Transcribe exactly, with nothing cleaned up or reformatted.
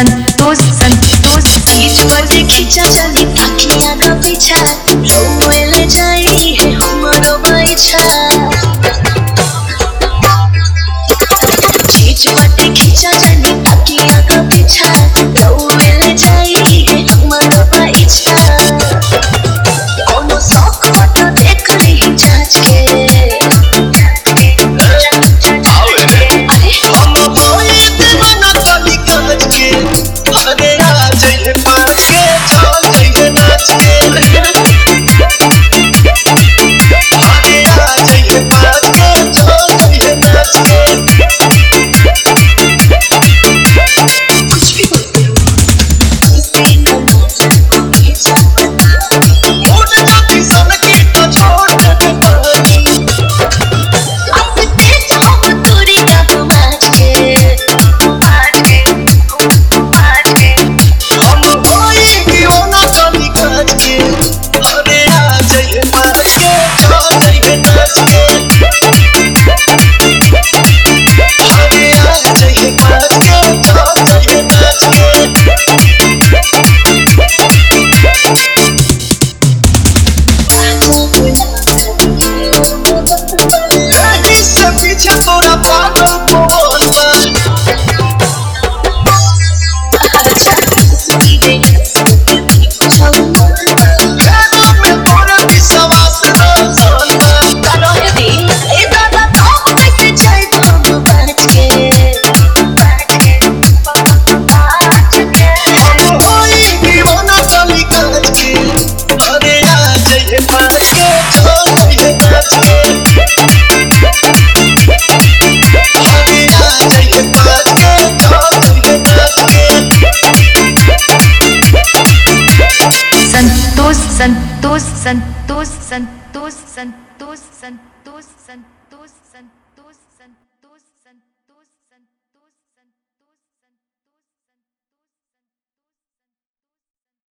संतोष संतोष बीच बजे खींचा चली अखियां का पीछा रोए जाई है हमरो बैठा बीच बजे खींचा चली अखियां का पीछा रोए जाई है हमरो बैठा कोनो शौक मत देख रही जांच के संतोष संतोष संतोष संतोष संतोष संतोष संतोष संतोष संतोष